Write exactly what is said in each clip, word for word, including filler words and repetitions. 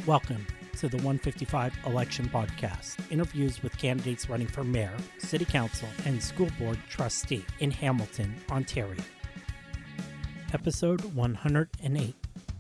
Welcome to the one fifty-five Election Podcast, interviews with candidates running for mayor, city council, and school board trustee in Hamilton, Ontario. Episode one hundred eight.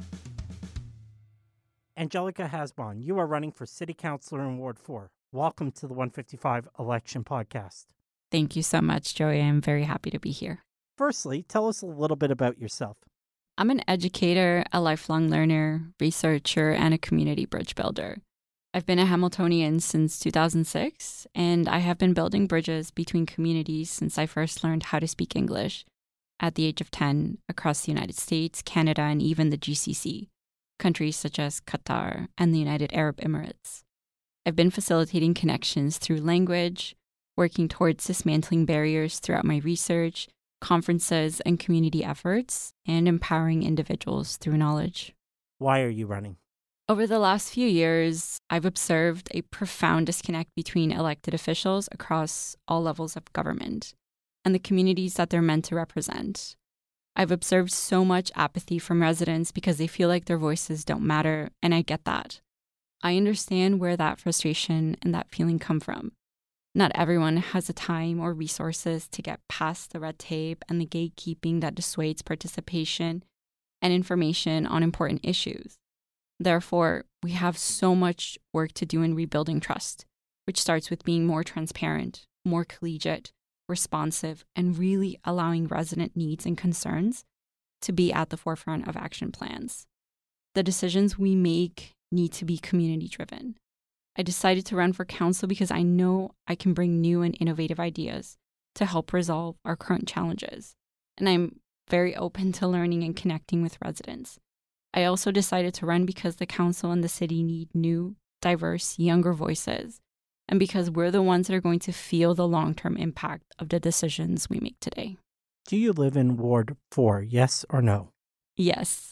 Angelica Hasbon, you are running for city councilor in Ward four. Welcome to the one fifty-five Election Podcast. Thank you so much, Joey. I'm very happy to be here. Firstly, tell us a little bit about yourself. I'm an educator, a lifelong learner, researcher, and a community bridge builder. I've been a Hamiltonian since two thousand six, and I have been building bridges between communities since I first learned how to speak English at the age of ten across the United States, Canada, and even the G C C, countries such as Qatar and the United Arab Emirates. I've been facilitating connections through language, working towards dismantling barriers throughout my research, conferences and community efforts, and empowering individuals through knowledge. Why are you running? Over the last few years, I've observed a profound disconnect between elected officials across all levels of government and the communities that they're meant to represent. I've observed so much apathy from residents because they feel like their voices don't matter, and I get that. I understand where that frustration and that feeling come from. Not everyone has the time or resources to get past the red tape and the gatekeeping that dissuades participation and information on important issues. Therefore, we have so much work to do in rebuilding trust, which starts with being more transparent, more collegiate, responsive, and really allowing resident needs and concerns to be at the forefront of action plans. The decisions we make need to be community-driven. I decided to run for council because I know I can bring new and innovative ideas to help resolve our current challenges, and I'm very open to learning and connecting with residents. I also decided to run because the council and the city need new, diverse, younger voices, and because we're the ones that are going to feel the long-term impact of the decisions we make today. Do you live in Ward four, yes or no? Yes.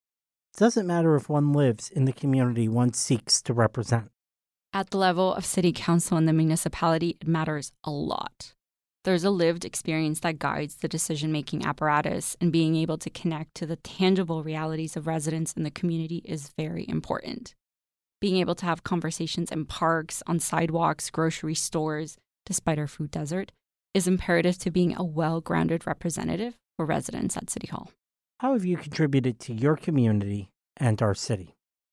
It doesn't matter if one lives in the community one seeks to represent. At the level of city council and the municipality, it matters a lot. There's a lived experience that guides the decision-making apparatus, and being able to connect to the tangible realities of residents in the community is very important. Being able to have conversations in parks, on sidewalks, grocery stores, despite our food desert, is imperative to being a well-grounded representative for residents at City Hall. How have you contributed to your community and our city?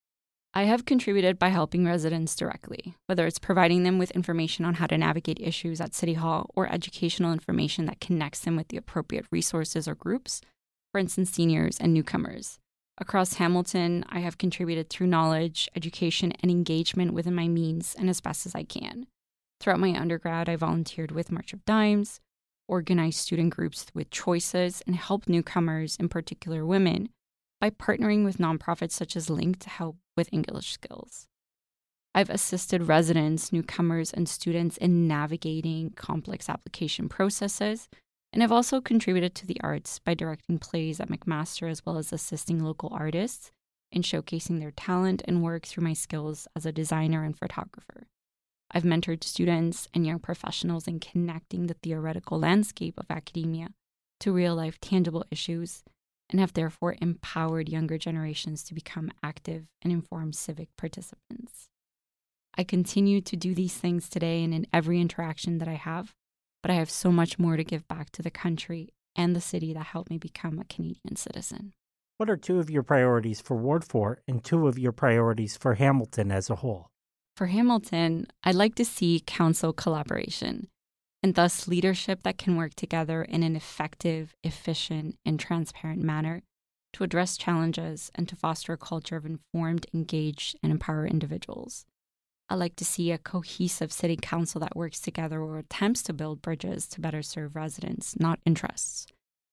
I have contributed by helping residents directly, whether it's providing them with information on how to navigate issues at City Hall or educational information that connects them with the appropriate resources or groups, for instance, seniors and newcomers. Across Hamilton, I have contributed through knowledge, education, and engagement within my means and as best as I can. Throughout my undergrad, I volunteered with March of Dimes, organized student groups with choices, and helped newcomers, in particular women, by partnering with nonprofits such as Link to help with English skills. I've assisted residents, newcomers, and students in navigating complex application processes, and I've also contributed to the arts by directing plays at McMaster as well as assisting local artists in showcasing their talent and work through my skills as a designer and photographer. I've mentored students and young professionals in connecting the theoretical landscape of academia to real-life tangible issues, and have therefore empowered younger generations to become active and informed civic participants. I continue to do these things today and in every interaction that I have, but I have so much more to give back to the country and the city that helped me become a Canadian citizen. What are two of your priorities for Ward four and two of your priorities for Hamilton as a whole? For Hamilton, I'd like to see council collaboration, and thus leadership that can work together in an effective, efficient, and transparent manner to address challenges and to foster a culture of informed, engaged, and empowered individuals. I like to see a cohesive city council that works together or attempts to build bridges to better serve residents, not interests.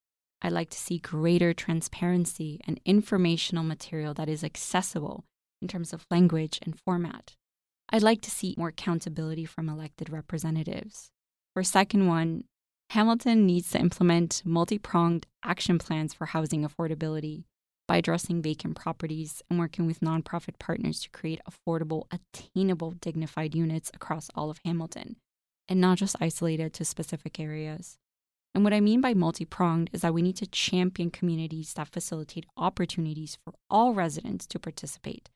I like to see greater transparency and informational material that is accessible in terms of language and format. I'd like to see more accountability from elected representatives. For second one, Hamilton needs to implement multi-pronged action plans for housing affordability by addressing vacant properties and working with nonprofit partners to create affordable, attainable, dignified units across all of Hamilton, and not just isolated to specific areas. And what I mean by multi-pronged is that we need to champion communities that facilitate opportunities for all residents to participate,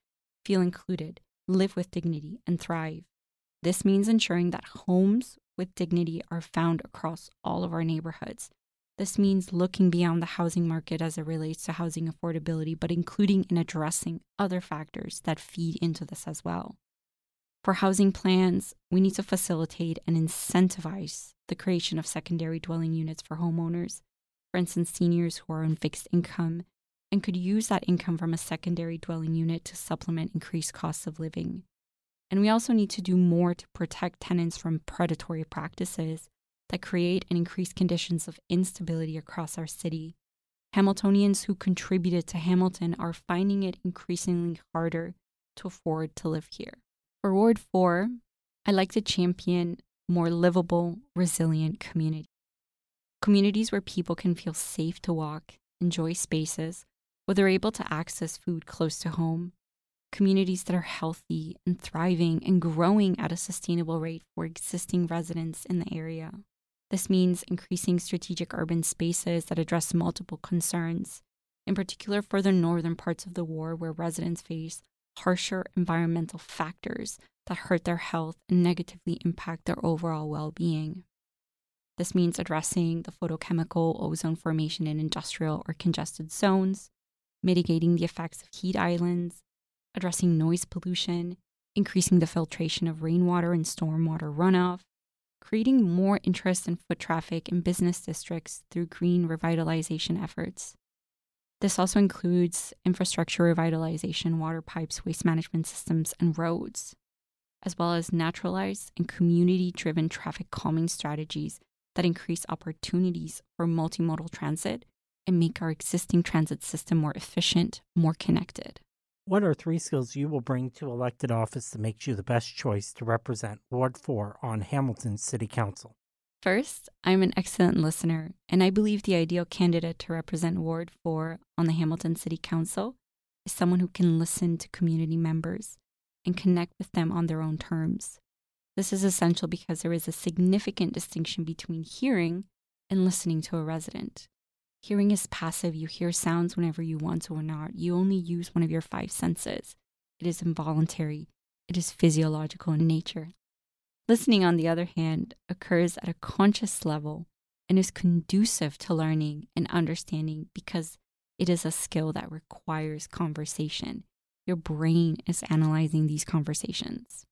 feel included, live with dignity, and thrive. This means ensuring that homes with dignity are found across all of our neighborhoods. This means looking beyond the housing market as it relates to housing affordability, but including and addressing other factors that feed into this as well. For housing plans, we need to facilitate and incentivize the creation of secondary dwelling units for homeowners, for instance, seniors who are on fixed income and could use that income from a secondary dwelling unit to supplement increased costs of living. And we also need to do more to protect tenants from predatory practices that create and increase conditions of instability across our city. Hamiltonians who contributed to Hamilton are finding it increasingly harder to afford to live here. For Ward four, I like to champion more livable, resilient communities. Communities where people can feel safe to walk, enjoy spaces, where they're able to access food close to home. Communities that are healthy and thriving and growing at a sustainable rate for existing residents in the area. This means increasing strategic urban spaces that address multiple concerns, in particular for the northern parts of the ward where residents face harsher environmental factors that hurt their health and negatively impact their overall well-being. This means addressing the photochemical ozone formation in industrial or congested zones, mitigating the effects of heat islands, addressing noise pollution, increasing the filtration of rainwater and stormwater runoff, creating more interest in foot traffic in business districts through green revitalization efforts. This also includes infrastructure revitalization, water pipes, waste management systems, and roads, as well as naturalized and community-driven traffic calming strategies that increase opportunities for multimodal transit and make our existing transit system more efficient, more connected. What are three skills you will bring to elected office that makes you the best choice to represent Ward four on Hamilton City Council? First, I'm an excellent listener, and I believe the ideal candidate to represent Ward four on the Hamilton City Council is someone who can listen to community members and connect with them on their own terms. This is essential because there is a significant distinction between hearing and listening to a resident. Hearing is passive. You hear sounds whenever you want to or not. You only use one of your five senses. It is involuntary. It is physiological in nature. Listening, on the other hand, occurs at a conscious level and is conducive to learning and understanding because it is a skill that requires conversation. Your brain is analyzing these conversations.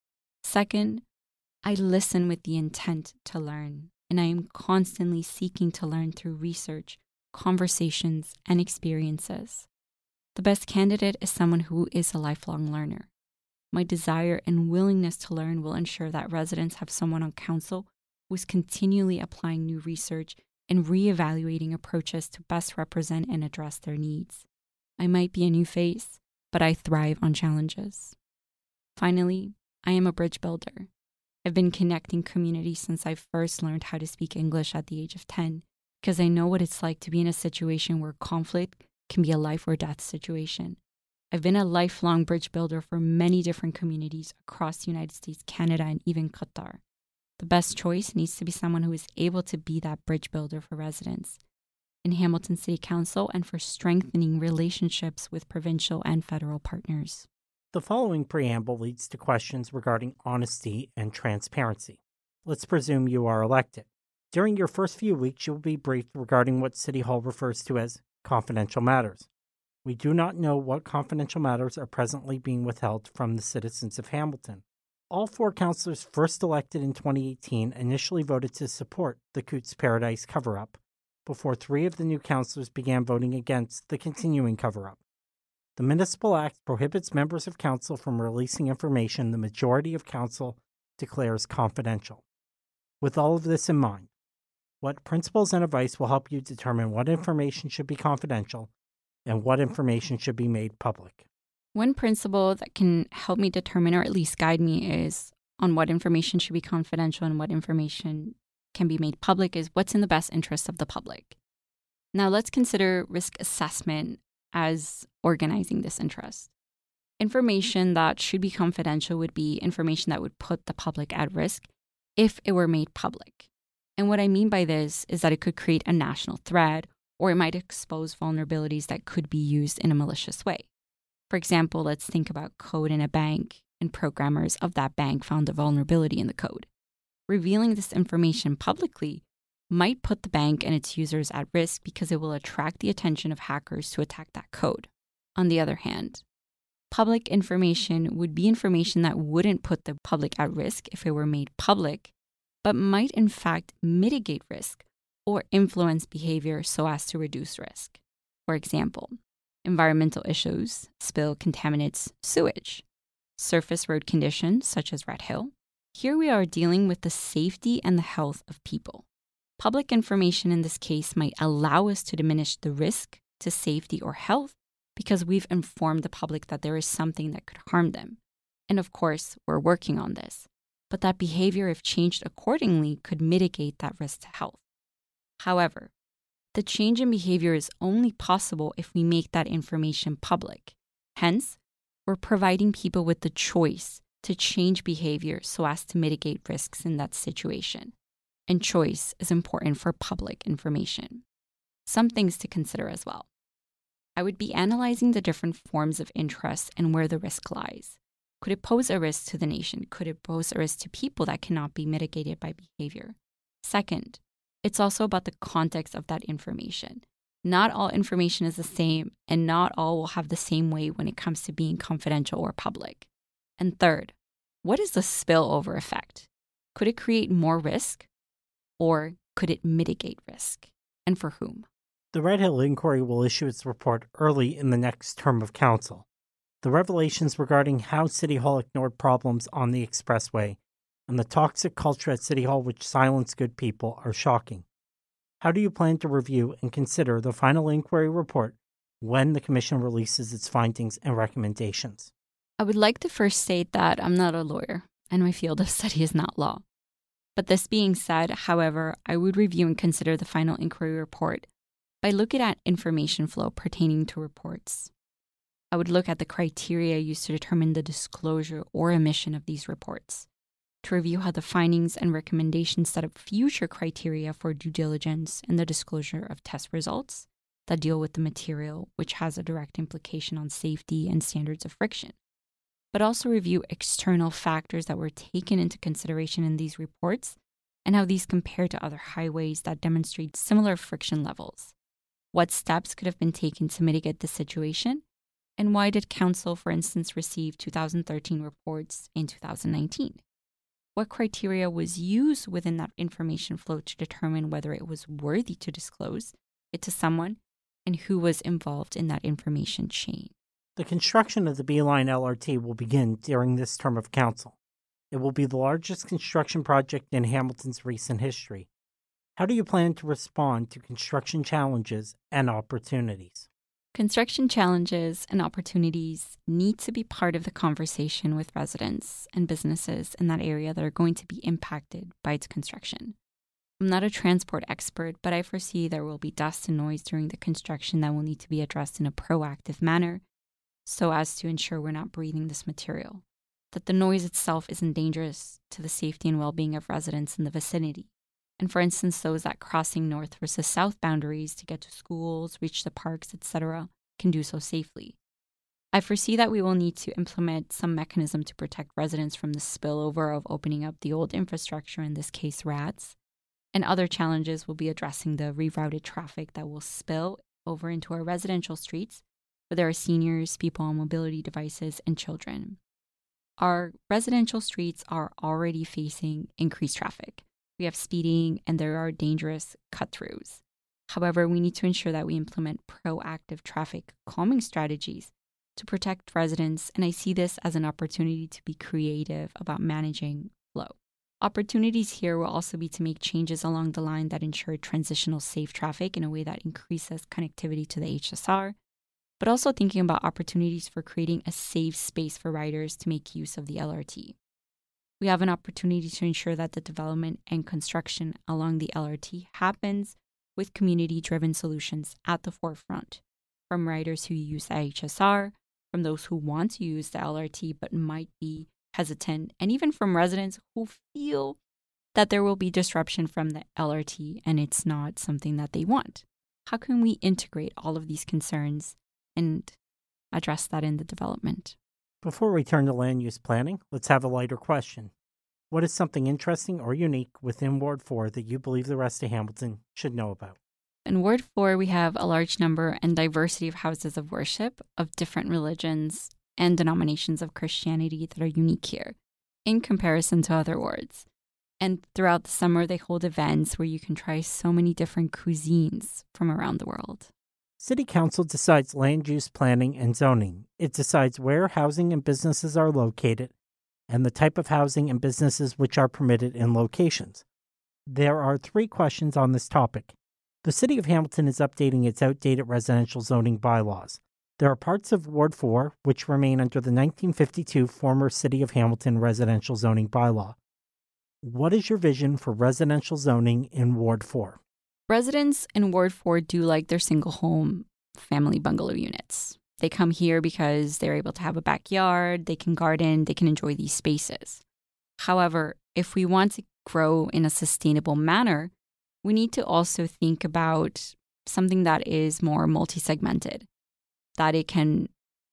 Second, I listen with the intent to learn, and I am constantly seeking to learn through research, conversations, and experiences. The best candidate is someone who is a lifelong learner. My desire and willingness to learn will ensure that residents have someone on council who is continually applying new research and reevaluating approaches to best represent and address their needs. I might be a new face, but I thrive on challenges. Finally, I am a bridge builder. I've been connecting communities since I first learned how to speak English at the age of ten, because I know what it's like to be in a situation where conflict can be a life or death situation. I've been a lifelong bridge builder for many different communities across the United States, Canada, and even Qatar. The best choice needs to be someone who is able to be that bridge builder for residents in Hamilton City Council and for strengthening relationships with provincial and federal partners. The following preamble leads to questions regarding honesty and transparency. Let's presume you are elected. During your first few weeks, you will be briefed regarding what City Hall refers to as confidential matters. We do not know what confidential matters are presently being withheld from the citizens of Hamilton. All four councilors first elected in twenty eighteen initially voted to support the Coots Paradise cover-up, before three of the new councilors began voting against the continuing cover-up. The Municipal Act prohibits members of council from releasing information the majority of council declares confidential. With all of this in mind, what principles and advice will help you determine what information should be confidential and what information should be made public? One principle that can help me determine, or at least guide me, is on what information should be confidential and what information can be made public is what's in the best interest of the public. Now let's consider risk assessment as organizing this interest. Information that should be confidential would be information that would put the public at risk if it were made public. And what I mean by this is that it could create a national threat, or it might expose vulnerabilities that could be used in a malicious way. For example, let's think about code in a bank, and programmers of that bank found a vulnerability in the code. Revealing this information publicly might put the bank and its users at risk because it will attract the attention of hackers to attack that code. On the other hand, public information would be information that wouldn't put the public at risk if it were made public, but might in fact mitigate risk or influence behavior so as to reduce risk. For example, environmental issues, spill contaminates sewage, surface road conditions such as Red Hill. Here we are dealing with the safety and the health of people. Public information in this case might allow us to diminish the risk to safety or health because we've informed the public that there is something that could harm them. And of course, we're working on this. But that behavior, if changed accordingly, could mitigate that risk to health. However, the change in behavior is only possible if we make that information public. Hence, we're providing people with the choice to change behavior so as to mitigate risks in that situation. And choice is important for public information. Some things to consider as well. I would be analyzing the different forms of interest and where the risk lies. Could it pose a risk to the nation? Could it pose a risk to people that cannot be mitigated by behavior? Second, it's also about the context of that information. Not all information is the same, and not all will have the same weight when it comes to being confidential or public. And third, what is the spillover effect? Could it create more risk, or could it mitigate risk? And for whom? The Red Hill Inquiry will issue its report early in the next term of council. The revelations regarding how City Hall ignored problems on the expressway and the toxic culture at City Hall which silenced good people are shocking. How do you plan to review and consider the final inquiry report when the Commission releases its findings and recommendations? I would like to first state that I'm not a lawyer, and my field of study is not law. But this being said, however, I would review and consider the final inquiry report by looking at information flow pertaining to reports. I would look at the criteria used to determine the disclosure or omission of these reports, to review how the findings and recommendations set up future criteria for due diligence and the disclosure of test results that deal with the material, which has a direct implication on safety and standards of friction, but also review external factors that were taken into consideration in these reports and how these compare to other highways that demonstrate similar friction levels. What steps could have been taken to mitigate the situation? And why did Council, for instance, receive two thousand thirteen reports in two thousand nineteen? What criteria was used within that information flow to determine whether it was worthy to disclose it to someone, and who was involved in that information chain? The construction of the B-Line L R T will begin during this term of council. It will be the largest construction project in Hamilton's recent history. How do you plan to respond to construction challenges and opportunities? Construction challenges and opportunities need to be part of the conversation with residents and businesses in that area that are going to be impacted by its construction. I'm not a transport expert, but I foresee there will be dust and noise during the construction that will need to be addressed in a proactive manner so as to ensure we're not breathing this material, that the noise itself isn't dangerous to the safety and well-being of residents in the vicinity. And for instance, those that crossing north versus south boundaries to get to schools, reach the parks, et cetera, can do so safely. I foresee that we will need to implement some mechanism to protect residents from the spillover of opening up the old infrastructure, in this case, RADs. And other challenges will be addressing the rerouted traffic that will spill over into our residential streets, where there are seniors, people on mobility devices, and children. Our residential streets are already facing increased traffic. We have speeding, and there are dangerous cut-throughs. However, we need to ensure that we implement proactive traffic calming strategies to protect residents, and I see this as an opportunity to be creative about managing flow. Opportunities here will also be to make changes along the line that ensure transitional safe traffic in a way that increases connectivity to the H S R, but also thinking about opportunities for creating a safe space for riders to make use of the L R T. We have an opportunity to ensure that the development and construction along the L R T happens with community-driven solutions at the forefront, from riders who use the H S R, from those who want to use the L R T but might be hesitant, and even from residents who feel that there will be disruption from the L R T and it's not something that they want. How can we integrate all of these concerns and address that in the development. Before we turn to land use planning, let's have a lighter question. What is something interesting or unique within Ward four that you believe the rest of Hamilton should know about? In Ward four, we have a large number and diversity of houses of worship of different religions and denominations of Christianity that are unique here in comparison to other wards. And throughout the summer, they hold events where you can try so many different cuisines from around the world. City Council decides land use planning and zoning. It decides where housing and businesses are located and the type of housing and businesses which are permitted in locations. There are three questions on this topic. The City of Hamilton is updating its outdated residential zoning bylaws. There are parts of Ward four which remain under the nineteen fifty-two former City of Hamilton residential zoning bylaw. What is your vision for residential zoning in Ward four? Residents in Ward four do like their single home family bungalow units. They come here because they're able to have a backyard, they can garden, they can enjoy these spaces. However, if we want to grow in a sustainable manner, we need to also think about something that is more multi-segmented, that it can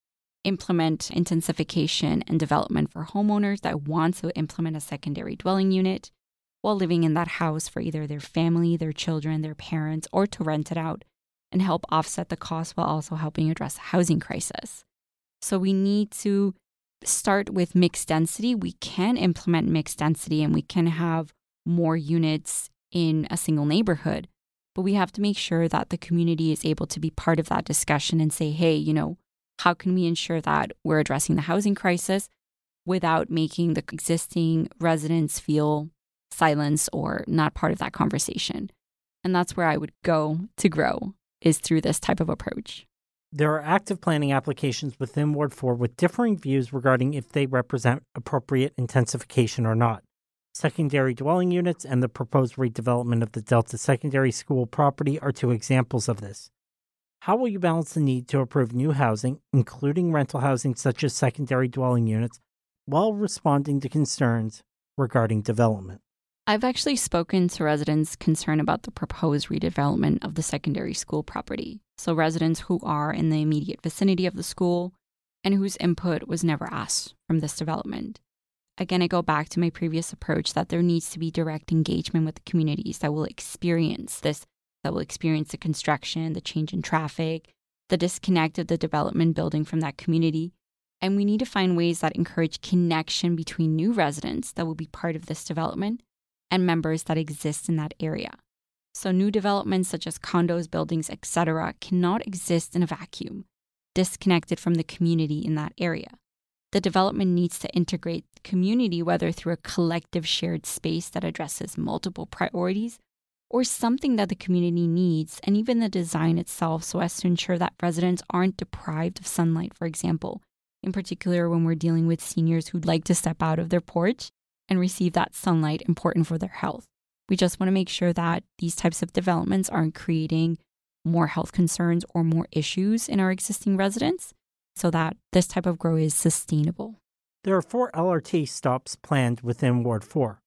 implement intensification and development for homeowners that want to implement a secondary dwelling unit while living in that house for either their family, their children, their parents, or to rent it out and help offset the cost while also helping address the housing crisis. So we need to start with mixed density. We can implement mixed density and we can have more units in a single neighborhood, but we have to make sure that the community is able to be part of that discussion and say, hey, you know, how can we ensure that we're addressing the housing crisis without making the existing residents feel silenced or not part of that conversation? And that's where I would go to grow, is through this type of approach. There are active planning applications within Ward four with differing views regarding if they represent appropriate intensification or not. Secondary dwelling units and the proposed redevelopment of the Delta Secondary School property are two examples of this. How will you balance the need to approve new housing, including rental housing such as secondary dwelling units, while responding to concerns regarding development? I've actually spoken to residents concerned about the proposed redevelopment of the secondary school property. So residents who are in the immediate vicinity of the school and whose input was never asked from this development. Again, I go back to my previous approach that there needs to be direct engagement with the communities that will experience this, that will experience the construction, the change in traffic, the disconnect of the development building from that community. And we need to find ways that encourage connection between new residents that will be part of this development and members that exist in that area. So new developments such as condos, buildings, et cetera cannot exist in a vacuum, disconnected from the community in that area. The development needs to integrate the community, whether through a collective shared space that addresses multiple priorities or something that the community needs, and even the design itself so as to ensure that residents aren't deprived of sunlight, for example, in particular when we're dealing with seniors who'd like to step out of their porch and receive that sunlight important for their health. We just want to make sure that these types of developments aren't creating more health concerns or more issues in our existing residents so that this type of growth is sustainable. There are four L R T stops planned within Ward four.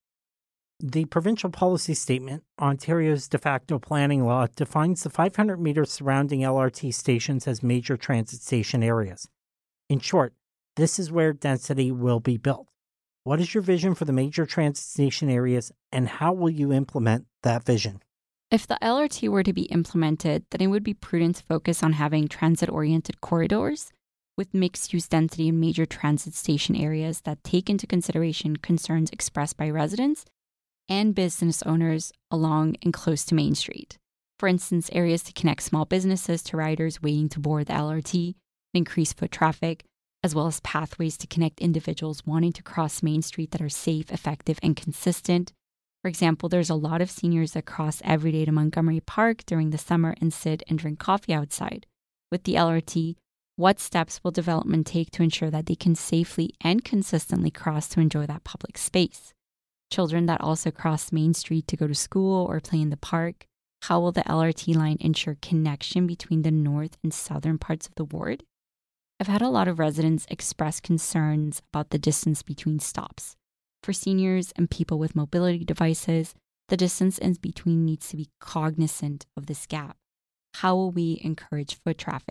The provincial policy statement, Ontario's de facto planning law, defines the five hundred meters surrounding L R T stations as major transit station areas. In short, this is where density will be built. What is your vision for the major transit station areas, and how will you implement that vision? If the L R T were to be implemented, then it would be prudent to focus on having transit-oriented corridors with mixed-use density in major transit station areas that take into consideration concerns expressed by residents and business owners along and close to Main Street. For instance, areas to connect small businesses to riders waiting to board the L R T and increase foot traffic, as well as pathways to connect individuals wanting to cross Main Street that are safe, effective, and consistent. For example, there's a lot of seniors that cross every day to Montgomery Park during the summer and sit and drink coffee outside. With the L R T, what steps will development take to ensure that they can safely and consistently cross to enjoy that public space? Children that also cross Main Street to go to school or play in the park, how will the L R T line ensure connection between the north and southern parts of the ward? I've had a lot of residents express concerns about the distance between stops. For seniors and people with mobility devices, the distance in between needs to be cognizant of this gap. How will we encourage foot traffic?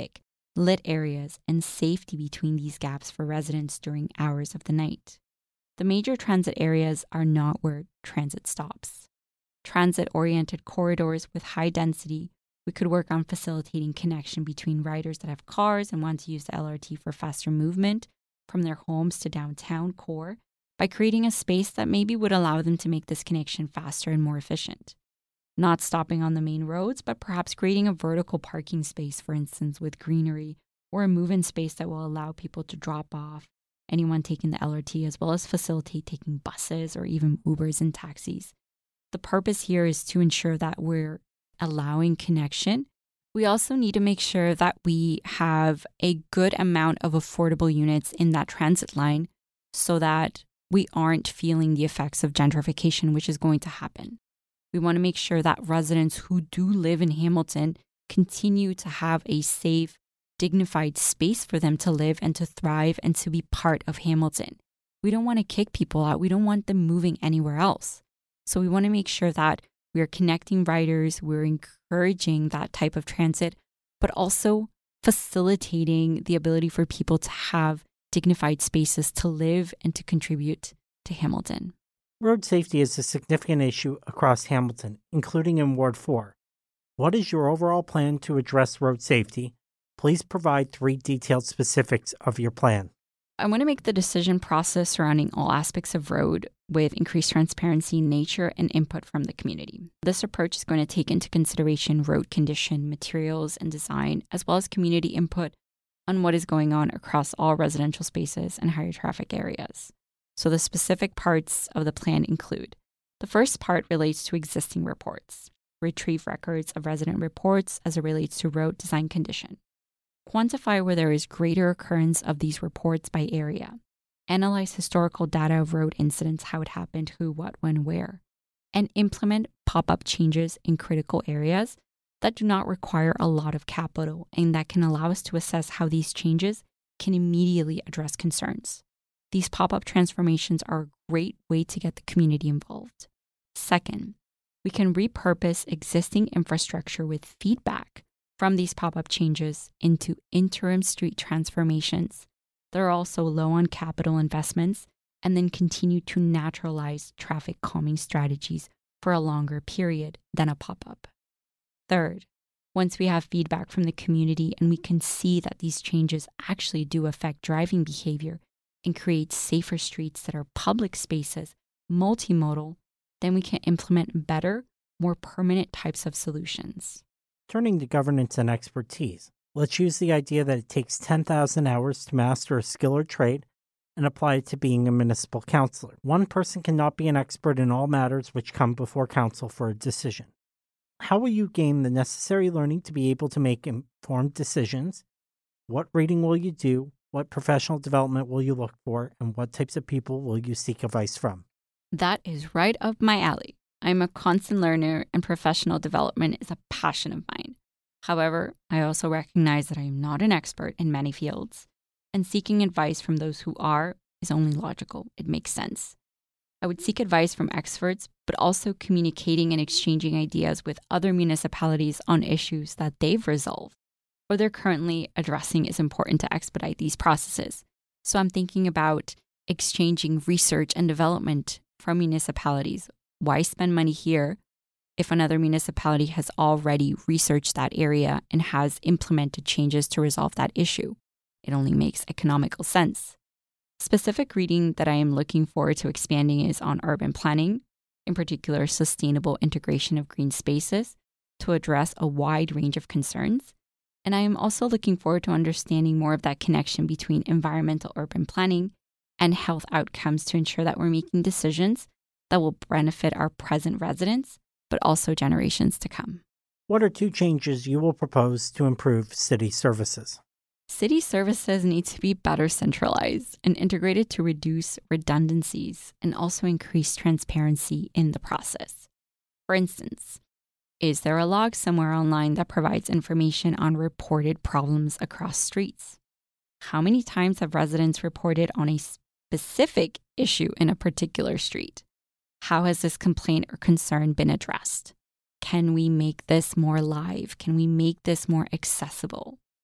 lit areas, and safety between these gaps for residents during hours of the night. The major transit areas are not where transit stops. Transit-oriented corridors with high density, we could work on facilitating connection between riders that have cars and want to use the L R T for faster movement from their homes to downtown core by creating a space that maybe would allow them to make this connection faster and more efficient. Not stopping on the main roads, but perhaps creating a vertical parking space, for instance, with greenery, or a move-in space that will allow people to drop off anyone taking the L R T, as well as facilitate taking buses or even Ubers and taxis. The purpose here is to ensure that we're allowing connection. We also need to make sure that we have a good amount of affordable units in that transit line so that we aren't feeling the effects of gentrification, which is going to happen. We want to make sure that residents who do live in Hamilton continue to have a safe, dignified space for them to live and to thrive and to be part of Hamilton. We don't want to kick people out. We don't want them moving anywhere else. So we want to make sure that we are connecting riders, we're encouraging that type of transit, but also facilitating the ability for people to have dignified spaces to live and to contribute to Hamilton. Road safety is a significant issue across Hamilton, including in Ward four. What is your overall plan to address road safety? Please provide three detailed specifics of your plan. I want to make the decision process surrounding all aspects of road with increased transparency in nature and input from the community. This approach is going to take into consideration road condition, materials, and design, as well as community input on what is going on across all residential spaces and higher traffic areas. So the specific parts of the plan include: the first part relates to existing reports. Retrieve records of resident reports as it relates to road design condition. Quantify where there is greater occurrence of these reports by area. Analyze historical data of road incidents, how it happened, who, what, when, where. And implement pop-up changes in critical areas that do not require a lot of capital and that can allow us to assess how these changes can immediately address concerns. These pop-up transformations are a great way to get the community involved. Second, we can repurpose existing infrastructure with feedback from these pop-up changes into interim street transformations. They're also low on capital investments, and then continue to naturalize traffic calming strategies for a longer period than a pop-up. Third, once we have feedback from the community and we can see that these changes actually do affect driving behavior and create safer streets that are public spaces, multimodal, then we can implement better, more permanent types of solutions. Turning to governance and expertise, let's use the idea that it takes ten thousand hours to master a skill or trade and apply it to being a municipal councilor. One person cannot be an expert in all matters which come before council for a decision. How will you gain the necessary learning to be able to make informed decisions? What reading will you do? What professional development will you look for? And what types of people will you seek advice from? That is right up my alley. I'm a constant learner, and professional development is a passion of mine. However, I also recognize that I am not an expert in many fields, and seeking advice from those who are is only logical. It makes sense. I would seek advice from experts, but also communicating and exchanging ideas with other municipalities on issues that they've resolved or they're currently addressing is important to expedite these processes. So I'm thinking about exchanging research and development from municipalities. Why spend money here if another municipality has already researched that area and has implemented changes to resolve that issue? It only makes economical sense. Specific reading that I am looking forward to expanding is on urban planning, in particular sustainable integration of green spaces to address a wide range of concerns. And I am also looking forward to understanding more of that connection between environmental urban planning and health outcomes to ensure that we're making decisions that will benefit our present residents, but also generations to come. What are two changes you will propose to improve city services? City services need to be better centralized and integrated to reduce redundancies and also increase transparency in the process. For instance, is there a log somewhere online that provides information on reported problems across streets? How many times have residents reported on a specific issue in a particular street? How has this complaint or concern been addressed? Can we make this more live? Can we make this more accessible?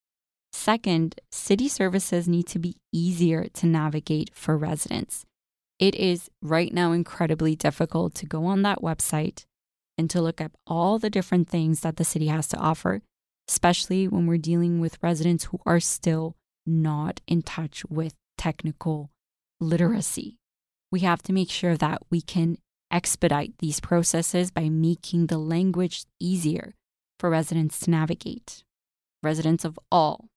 Second, city services need to be easier to navigate for residents. It is right now incredibly difficult to go on that website and to look at all the different things that the city has to offer, especially when we're dealing with residents who are still not in touch with technical literacy. We have to make sure that we can expedite these processes by making the language easier for residents to navigate. Residents of all,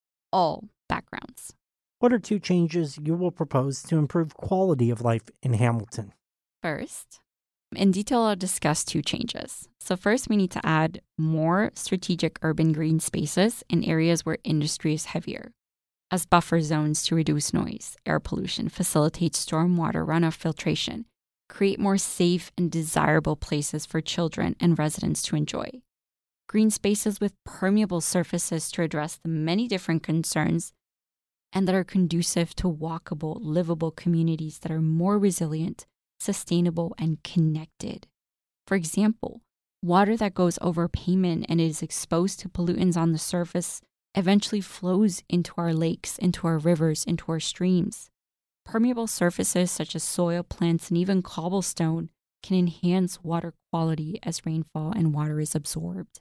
all backgrounds. What are two changes you will propose to improve quality of life in Hamilton? First, in detail, I'll discuss two changes. So first, we need to add more strategic urban green spaces in areas where industry is heavier, as buffer zones to reduce noise, air pollution, facilitate stormwater runoff filtration, create more safe and desirable places for children and residents to enjoy. Green spaces with permeable surfaces to address the many different concerns and that are conducive to walkable, livable communities that are more resilient, sustainable, and connected. For example, water that goes over pavement and is exposed to pollutants on the surface eventually flows into our lakes, into our rivers, into our streams. Permeable surfaces such as soil, plants, and even cobblestone can enhance water quality as rainfall and water is absorbed.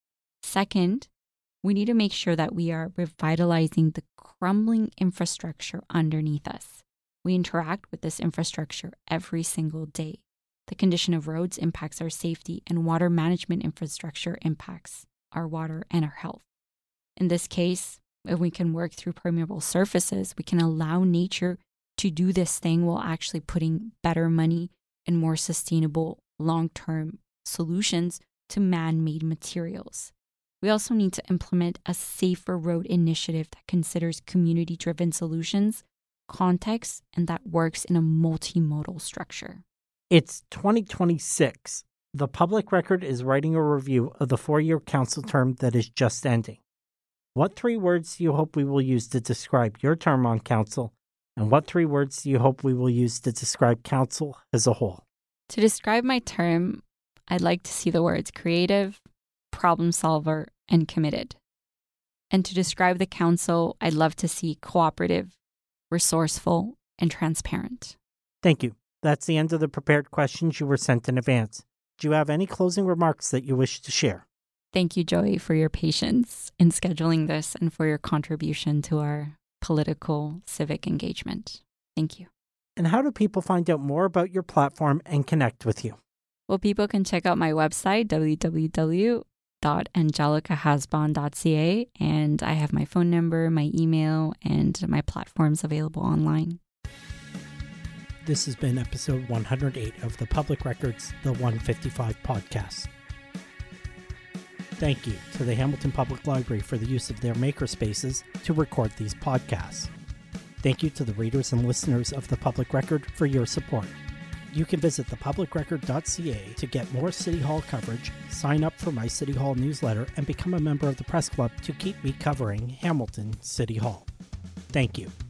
Second, we need to make sure that we are revitalizing the crumbling infrastructure underneath us. We interact with this infrastructure every single day. The condition of roads impacts our safety, and water management infrastructure impacts our water and our health. In this case, if we can work through permeable surfaces, we can allow nature to do this thing while actually putting better money and more sustainable long-term solutions to man-made materials. We also need to implement a safer road initiative that considers community-driven solutions, context, and that works in a multimodal structure. It's twenty twenty-six. The Public Record is writing a review of the four-year council term that is just ending. What three words do you hope we will use to describe your term on council, and what three words do you hope we will use to describe council as a whole? To describe my term, I'd like to see the words creative, problem solver, and committed. And to describe the council, I'd love to see cooperative, resourceful, and transparent. Thank you. That's the end of the prepared questions you were sent in advance. Do you have any closing remarks that you wish to share? Thank you, Joey, for your patience in scheduling this and for your contribution to our political civic engagement. Thank you. And how do people find out more about your platform and connect with you? Well, people can check out my website, w w w dot angelica hasbon dot c a, and I have my phone number, my email, and my platforms available online. This has been episode one hundred eight of the Public Records, the one fifty-five podcast. Thank you to the Hamilton Public Library for the use of their makerspaces to record these podcasts. Thank you to the readers and listeners of the Public Record for your support. You can visit the public record dot c a to get more City Hall coverage, sign up for my City Hall newsletter, and become a member of the press club to keep me covering Hamilton City Hall. Thank you.